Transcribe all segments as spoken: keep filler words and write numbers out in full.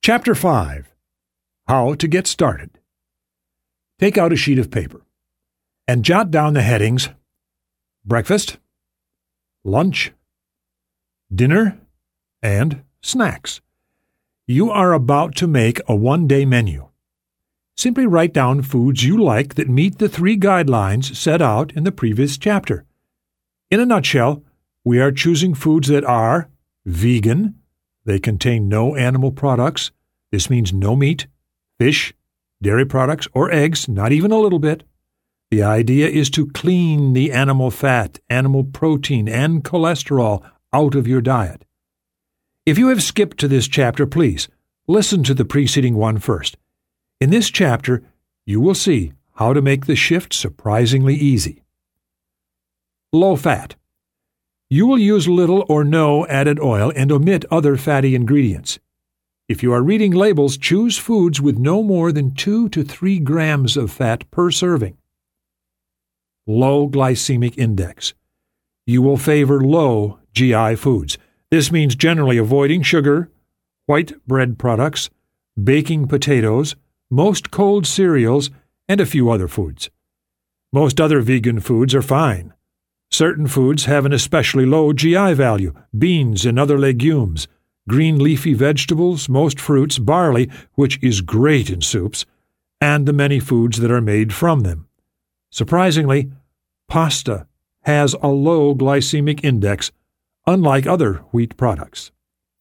Chapter five. How to Get Started. Take out a sheet of paper and jot down the headings: breakfast, lunch, dinner, and snacks. You are about to make a one-day menu. Simply write down foods you like that meet the three guidelines set out in the previous chapter. In a nutshell, we are choosing foods that are vegan. They contain no animal products. This means no meat, fish, dairy products, or eggs, not even a little bit. The idea is to clean the animal fat, animal protein, and cholesterol out of your diet. If you have skipped to this chapter, please listen to the preceding one first. In this chapter, you will see how to make the shift surprisingly easy. Low fat. You will use little or no added oil and omit other fatty ingredients. If you are reading labels, choose foods with no more than two to three grams of fat per serving. Low glycemic index. You will favor low G I foods. This means generally avoiding sugar, white bread products, baking potatoes, most cold cereals, and a few other foods. Most other vegan foods are fine. Certain foods have an especially low G I value: beans and other legumes, green leafy vegetables, most fruits, barley, which is great in soups, and the many foods that are made from them. Surprisingly, pasta has a low glycemic index, unlike other wheat products.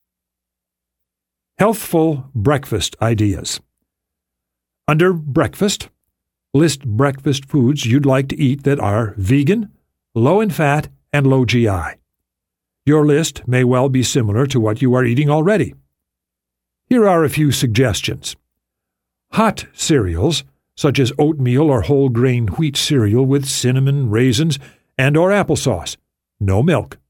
Healthful breakfast ideas. Under breakfast, list breakfast foods you'd like to eat that are vegan, low in fat, and low G I. Your list may well be similar to what you are eating already. Here are a few suggestions. Hot cereals, such as oatmeal or whole grain wheat cereal with cinnamon, raisins, and or applesauce. No milk.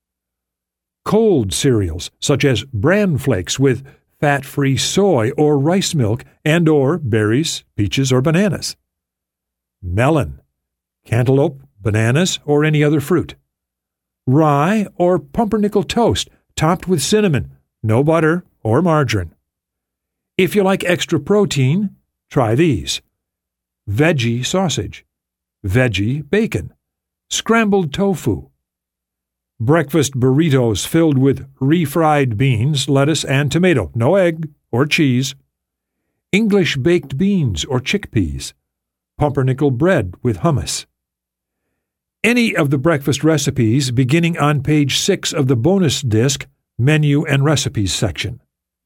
Cold cereals, such as bran flakes with fat-free soy or rice milk and or berries, peaches, or bananas. Melon, cantaloupe, bananas, or any other fruit. Rye or pumpernickel toast topped with cinnamon, no butter or margarine. If you like extra protein, try these: veggie sausage, veggie bacon, scrambled tofu, breakfast burritos filled with refried beans, lettuce, and tomato, no egg or cheese, English baked beans or chickpeas, pumpernickel bread with hummus. Any of the breakfast recipes beginning on page six of the bonus disc, Menu and Recipes section.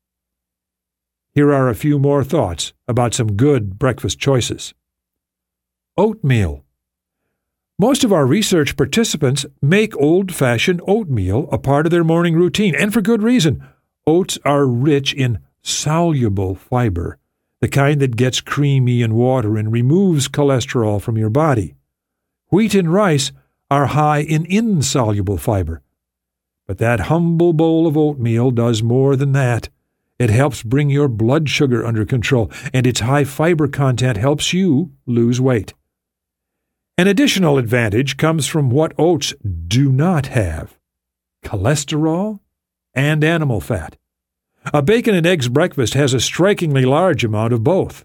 Here are a few more thoughts about some good breakfast choices. Oatmeal. Most of our research participants make old-fashioned oatmeal a part of their morning routine, and for good reason. Oats are rich in soluble fiber, the kind that gets creamy in water and removes cholesterol from your body. Wheat and rice are high in insoluble fiber. But that humble bowl of oatmeal does more than that. It helps bring your blood sugar under control, and its high fiber content helps you lose weight. An additional advantage comes from what oats do not have: cholesterol and animal fat. A bacon and eggs breakfast has a strikingly large amount of both.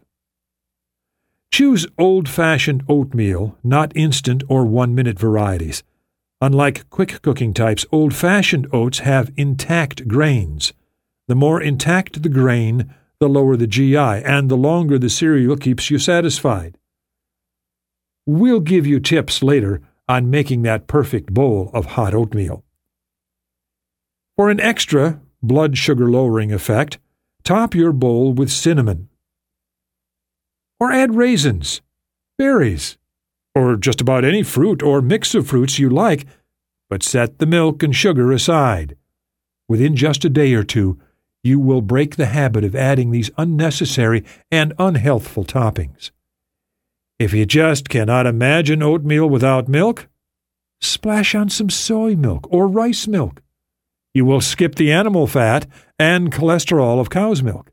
Choose old-fashioned oatmeal, not instant or one-minute varieties. Unlike quick-cooking types, old-fashioned oats have intact grains. The more intact the grain, the lower the G I, and the longer the cereal keeps you satisfied. We'll give you tips later on making that perfect bowl of hot oatmeal. For an extra blood sugar lowering effect, top your bowl with cinnamon. Or add raisins, berries, or just about any fruit or mix of fruits you like, but set the milk and sugar aside. Within just a day or two, you will break the habit of adding these unnecessary and unhealthful toppings. If you just cannot imagine oatmeal without milk, splash on some soy milk or rice milk. You will skip the animal fat and cholesterol of cow's milk.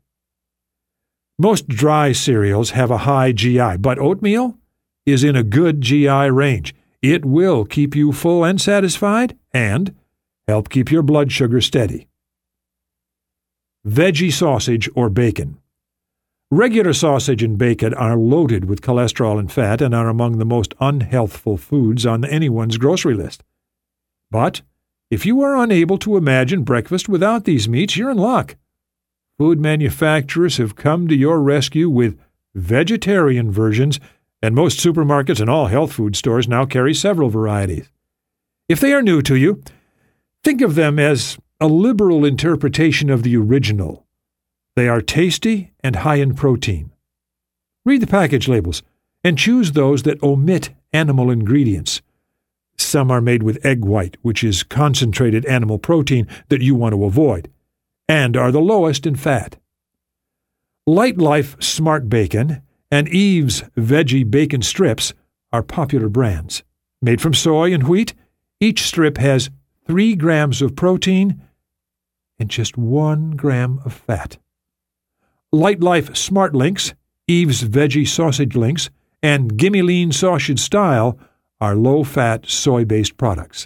Most dry cereals have a high G I, but oatmeal is in a good G I range. It will keep you full and satisfied and help keep your blood sugar steady. veggie sausage or bacon. Regular sausage and bacon are loaded with cholesterol and fat and are among the most unhealthful foods on anyone's grocery list. But if you are unable to imagine breakfast without these meats, you're in luck. Food manufacturers have come to your rescue with vegetarian versions, and most supermarkets and all health food stores now carry several varieties. If they are new to you, think of them as a liberal interpretation of the original. They are tasty and high in protein. Read the package labels and choose those that omit animal ingredients. Some are made with egg white, which is concentrated animal protein that you want to avoid, and are the lowest in fat. Light Life Smart Bacon and Eve's Veggie Bacon Strips are popular brands. Made from soy and wheat, each strip has three grams of protein and just one gram of fat. Light Life Smart Links, Eve's Veggie Sausage Links, and Gimme Lean Sausage Style are low-fat, soy-based products.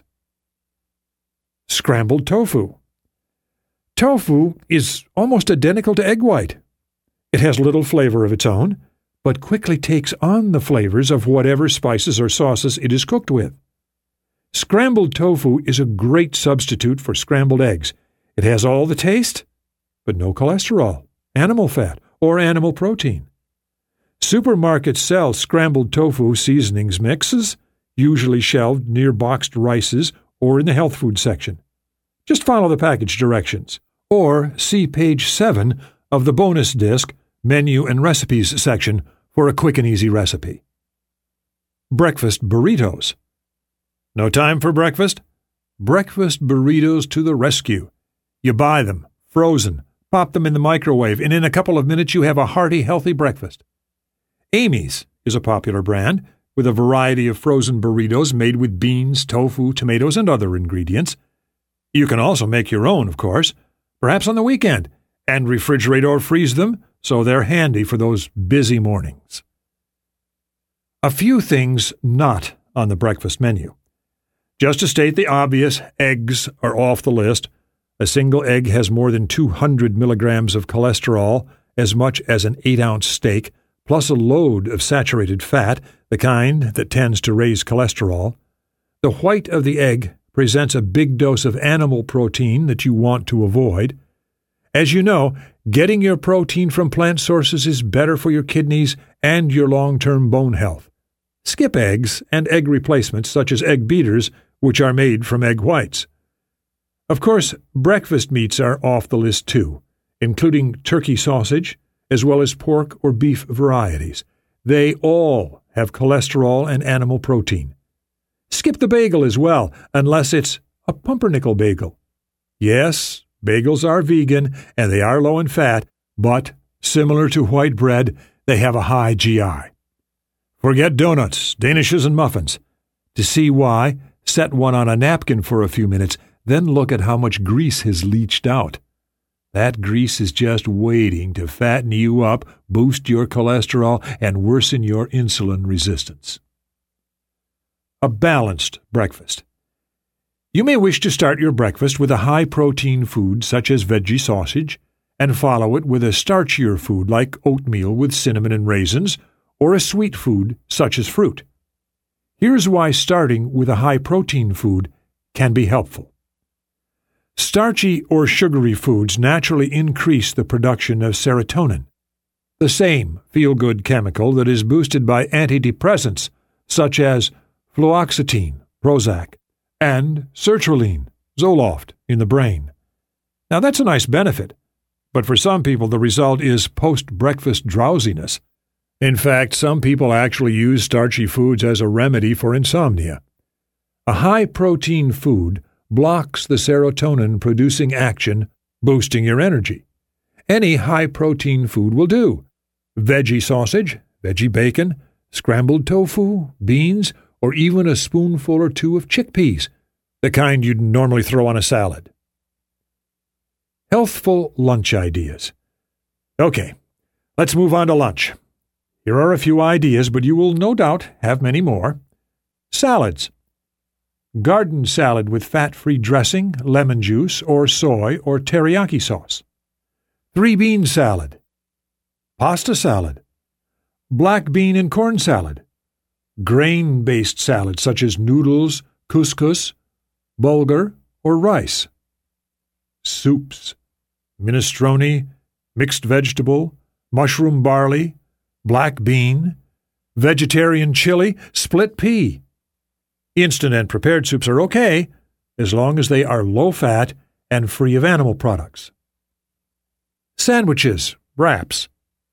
Scrambled tofu. Tofu is almost identical to egg white. It has little flavor of its own, but quickly takes on the flavors of whatever spices or sauces it is cooked with. Scrambled tofu is a great substitute for scrambled eggs. It has all the taste, but no cholesterol, animal fat, or animal protein. Supermarkets sell scrambled tofu seasonings mixes, usually shelved near boxed rices or in the health food section. Just follow the package directions, or see page seven of the bonus disc, Menu and Recipes section for a quick and easy recipe. Breakfast burritos. No time for breakfast? Breakfast burritos to the rescue. You buy them, frozen, pop them in the microwave, and in a couple of minutes you have a hearty, healthy breakfast. Amy's is a popular brand with a variety of frozen burritos made with beans, tofu, tomatoes, and other ingredients. You can also make your own, of course, perhaps on the weekend, and refrigerate or freeze them so they're handy for those busy mornings. A few things not on the breakfast menu. Just to state the obvious, eggs are off the list. A single egg has more than two hundred milligrams of cholesterol, as much as an eight-ounce steak, plus a load of saturated fat, the kind that tends to raise cholesterol. The white of the egg presents a big dose of animal protein that you want to avoid. As you know, getting your protein from plant sources is better for your kidneys and your long-term bone health. Skip eggs and egg replacements such as egg beaters, which are made from egg whites. Of course, breakfast meats are off the list too, including turkey sausage, as well as pork or beef varieties. They all have cholesterol and animal protein. Skip the bagel as well, unless it's a pumpernickel bagel. Yes, bagels are vegan and they are low in fat, but similar to white bread, they have a high G I. Forget donuts, danishes, and muffins. To see why, set one on a napkin for a few minutes, then look at how much grease has leached out. That grease is just waiting to fatten you up, boost your cholesterol, and worsen your insulin resistance. A balanced breakfast. You may wish to start your breakfast with a high-protein food such as veggie sausage, and follow it with a starchier food like oatmeal with cinnamon and raisins, or a sweet food such as fruit. Here's why starting with a high-protein food can be helpful. Starchy or sugary foods naturally increase the production of serotonin, the same feel-good chemical that is boosted by antidepressants such as fluoxetine, Prozac, and sertraline, Zoloft, in the brain. Now that's a nice benefit, but for some people the result is post-breakfast drowsiness. In fact, some people actually use starchy foods as a remedy for insomnia. A high-protein food blocks the serotonin-producing action, boosting your energy. Any high-protein food will do. Veggie sausage, veggie bacon, scrambled tofu, beans, or even a spoonful or two of chickpeas, the kind you'd normally throw on a salad. Healthful lunch ideas. Okay, let's move on to lunch. Here are a few ideas, but you will no doubt have many more. Salads. Garden salad with fat-free dressing, lemon juice, or soy or teriyaki sauce. three-bean salad, pasta salad, black bean and corn salad, grain-based salads such as noodles, couscous, bulgur, or rice, soups, minestrone, mixed vegetable, mushroom barley, black bean, vegetarian chili, split pea. Instant and prepared soups are okay as long as they are low-fat and free of animal products. Sandwiches, wraps,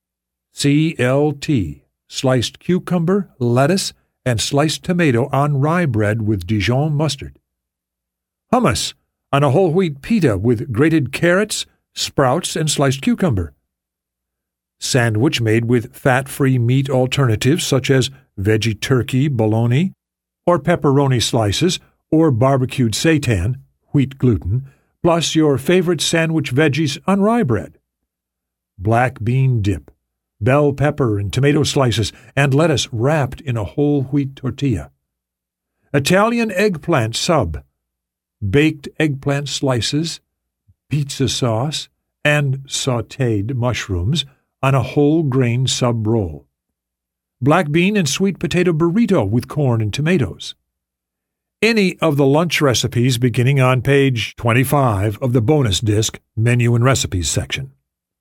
C L T, sliced cucumber, lettuce, and sliced tomato on rye bread with Dijon mustard. Hummus on a whole wheat pita with grated carrots, sprouts, and sliced cucumber. Sandwich made with fat-free meat alternatives such as veggie turkey, bologna, or pepperoni slices, or barbecued seitan, wheat gluten, plus your favorite sandwich veggies on rye bread. Black bean dip, bell pepper and tomato slices, and lettuce wrapped in a whole wheat tortilla. Italian eggplant sub, baked eggplant slices, pizza sauce, and sautéed mushrooms on a whole grain sub roll. Black bean and sweet potato burrito with corn and tomatoes. Any of the lunch recipes beginning on page twenty-five of the bonus disc Menu and Recipes section.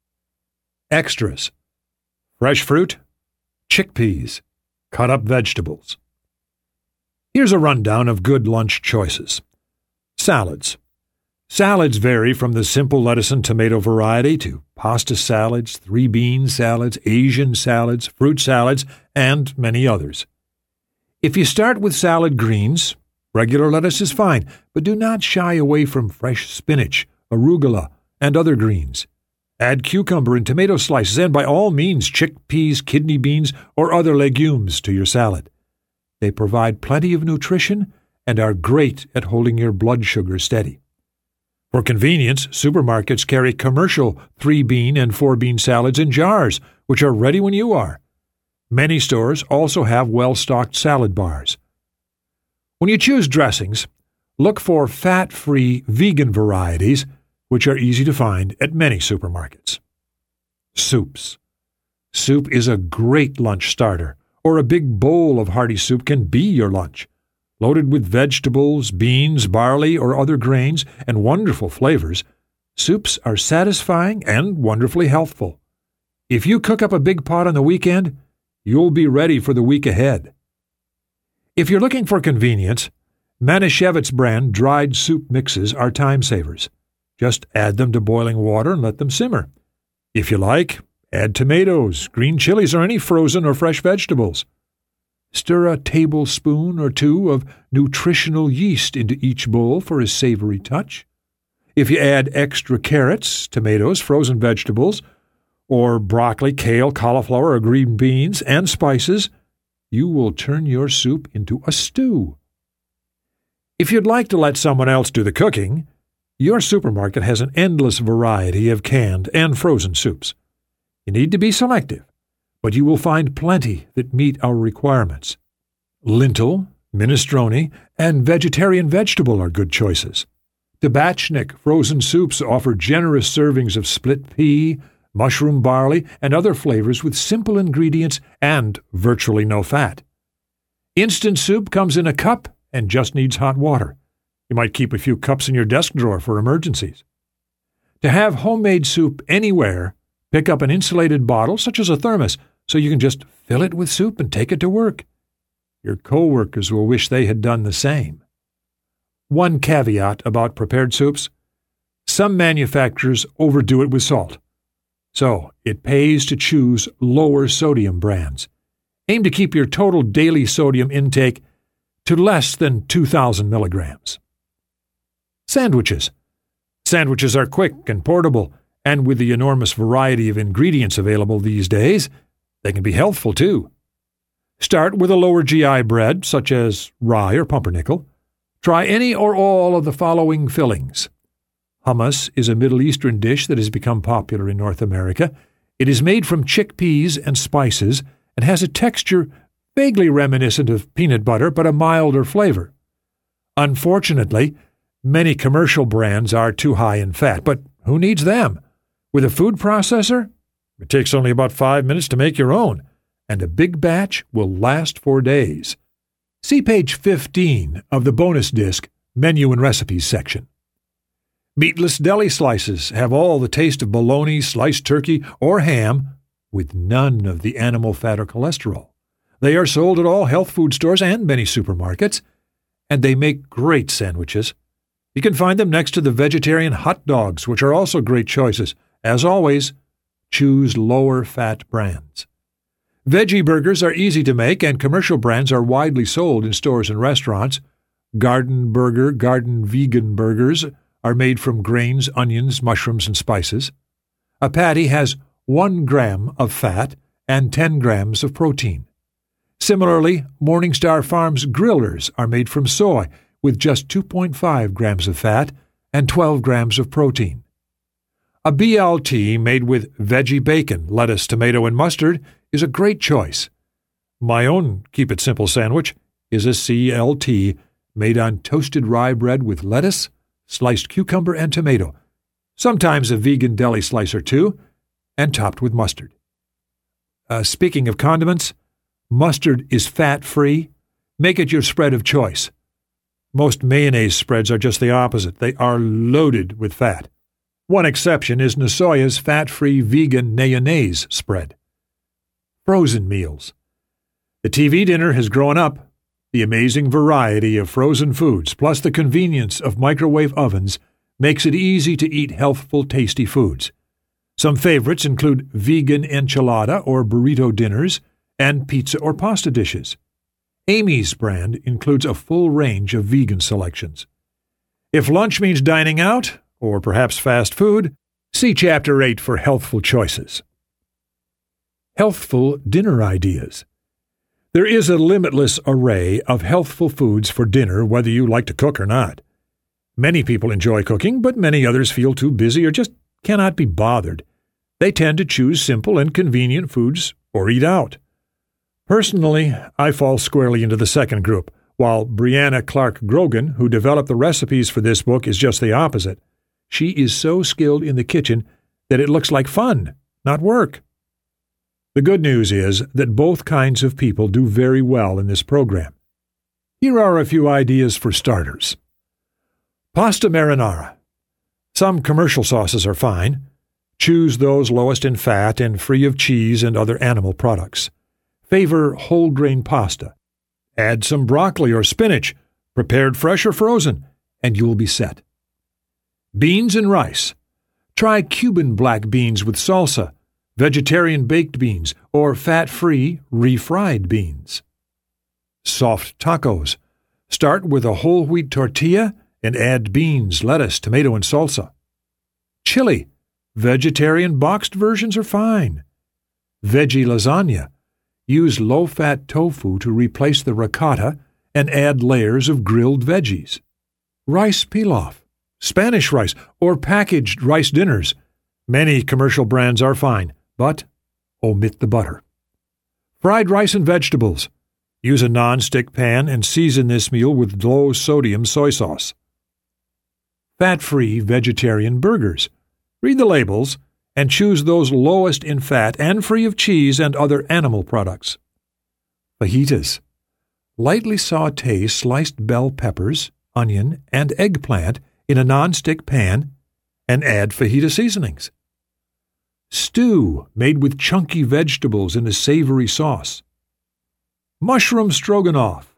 Extras: fresh fruit, chickpeas, cut-up vegetables. Here's a rundown of good lunch choices. Salads. Salads vary from the simple lettuce and tomato variety to pasta salads, three-bean salads, Asian salads, fruit salads, and many others. If you start with salad greens, regular lettuce is fine, but do not shy away from fresh spinach, arugula, and other greens. Add cucumber and tomato slices, and by all means chickpeas, kidney beans, or other legumes to your salad. They provide plenty of nutrition and are great at holding your blood sugar steady. For convenience, supermarkets carry commercial three-bean and four-bean salads in jars, which are ready when you are. Many stores also have well-stocked salad bars. When you choose dressings, look for fat-free vegan varieties, which are easy to find at many supermarkets. Soups. Soup is a great lunch starter, or a big bowl of hearty soup can be your lunch. Loaded with vegetables, beans, barley, or other grains, and wonderful flavors, soups are satisfying and wonderfully healthful. If you cook up a big pot on the weekend, you'll be ready for the week ahead. If you're looking for convenience, Manischewitz brand dried soup mixes are time savers. Just add them to boiling water and let them simmer. If you like, add tomatoes, green chilies, or any frozen or fresh vegetables. Stir a tablespoon or two of nutritional yeast into each bowl for a savory touch. If you add extra carrots, tomatoes, frozen vegetables, or broccoli, kale, cauliflower, or green beans, and spices, you will turn your soup into a stew. If you'd like to let someone else do the cooking, your supermarket has an endless variety of canned and frozen soups. You need to be selective, but you will find plenty that meet our requirements. Lentil, minestrone, and vegetarian vegetable are good choices. Tabachnik frozen soups offer generous servings of split pea, mushroom barley, and other flavors with simple ingredients and virtually no fat. Instant soup comes in a cup and just needs hot water. You might keep a few cups in your desk drawer for emergencies. To have homemade soup anywhere, pick up an insulated bottle, such as a thermos, so you can just fill it with soup and take it to work. Your co-workers will wish they had done the same. One caveat about prepared soups: some manufacturers overdo it with salt. So it pays to choose lower sodium brands. Aim to keep your total daily sodium intake to less than two thousand milligrams. Sandwiches. Sandwiches are quick and portable, and with the enormous variety of ingredients available these days, they can be healthful too. Start with a lower G I bread, such as rye or pumpernickel. Try any or all of the following fillings. Hummus is a Middle Eastern dish that has become popular in North America. It is made from chickpeas and spices and has a texture vaguely reminiscent of peanut butter, but a milder flavor. Unfortunately, many commercial brands are too high in fat, but who needs them? With a food processor, it takes only about five minutes to make your own, and a big batch will last for days. See page fifteen of the bonus disc Menu and Recipes section. Meatless deli slices have all the taste of bologna, sliced turkey, or ham, with none of the animal fat or cholesterol. They are sold at all health food stores and many supermarkets, and they make great sandwiches. You can find them next to the vegetarian hot dogs, which are also great choices. As always, choose lower-fat brands. Veggie burgers are easy to make, and commercial brands are widely sold in stores and restaurants. Garden Burger, Garden Vegan burgers are made from grains, onions, mushrooms, and spices. A patty has one gram of fat and ten grams of protein. Similarly, Morningstar Farms grillers are made from soy with just two point five grams of fat and twelve grams of protein. A B L T made with veggie bacon, lettuce, tomato, and mustard is a great choice. My own Keep It Simple sandwich is a C L T made on toasted rye bread with lettuce, sliced cucumber, and tomato, sometimes a vegan deli slice or two, and topped with mustard. Uh, speaking of condiments, mustard is fat-free. Make it your spread of choice. Most mayonnaise spreads are just the opposite. They are loaded with fat. One exception is Nasoya's fat-free vegan mayonnaise spread. Frozen meals. The T V dinner has grown up. The amazing variety of frozen foods, plus the convenience of microwave ovens, makes it easy to eat healthful, tasty foods. Some favorites include vegan enchilada or burrito dinners and pizza or pasta dishes. Amy's brand includes a full range of vegan selections. If lunch means dining out, or perhaps fast food, see Chapter eight for healthful choices. Healthful dinner ideas. There is a limitless array of healthful foods for dinner, whether you like to cook or not. Many people enjoy cooking, but many others feel too busy or just cannot be bothered. They tend to choose simple and convenient foods or eat out. Personally, I fall squarely into the second group, while Brianna Clark Grogan, who developed the recipes for this book, is just the opposite. She is so skilled in the kitchen that it looks like fun, not work. The good news is that both kinds of people do very well in this program. Here are a few ideas for starters. Pasta marinara. Some commercial sauces are fine. Choose those lowest in fat and free of cheese and other animal products. Favor whole grain pasta. Add some broccoli or spinach, prepared fresh or frozen, and you will be set. Beans and rice. Try Cuban black beans with salsa, vegetarian baked beans, or fat-free refried beans. Soft tacos. Start with a whole wheat tortilla and add beans, lettuce, tomato, and salsa. Chili. Vegetarian boxed versions are fine. Veggie lasagna. Use low-fat tofu to replace the ricotta and add layers of grilled veggies. Rice pilaf, Spanish rice, or packaged rice dinners. Many commercial brands are fine, but omit the butter. Fried rice and vegetables. Use a non-stick pan and season this meal with low-sodium soy sauce. Fat-free vegetarian burgers. Read the labels and choose those lowest in fat and free of cheese and other animal products. Fajitas. Lightly saute sliced bell peppers, onion, and eggplant in a non-stick pan and add fajita seasonings. Stew made with chunky vegetables in a savory sauce. Mushroom stroganoff.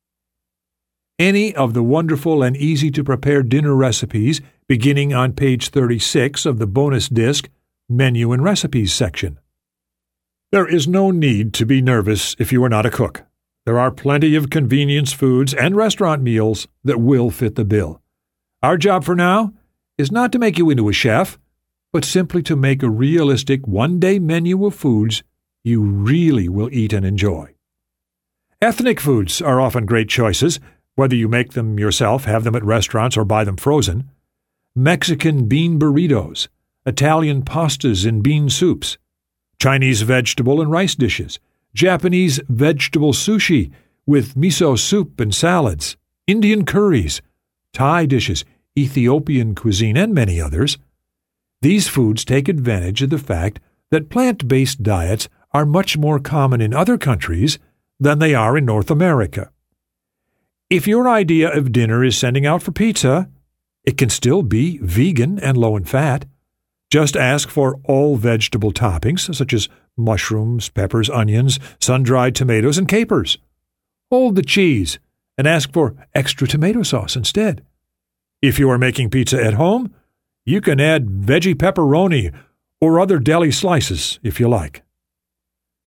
Any of the wonderful and easy-to-prepare dinner recipes beginning on page thirty-six of the bonus disc Menu and Recipes section. There is no need to be nervous if you are not a cook. There are plenty of convenience foods and restaurant meals that will fit the bill. Our job for now is not to make you into a chef, but simply to make a realistic one-day menu of foods you really will eat and enjoy. Ethnic foods are often great choices, whether you make them yourself, have them at restaurants, or buy them frozen. Mexican bean burritos, Italian pastas and bean soups, Chinese vegetable and rice dishes, Japanese vegetable sushi with miso soup and salads, Indian curries, Thai dishes, Ethiopian cuisine, and many others. These foods take advantage of the fact that plant-based diets are much more common in other countries than they are in North America. If your idea of dinner is sending out for pizza, it can still be vegan and low in fat. Just ask for all vegetable toppings, such as mushrooms, peppers, onions, sun-dried tomatoes, and capers. Hold the cheese and ask for extra tomato sauce instead. If you are making pizza at home, you can add veggie pepperoni or other deli slices if you like.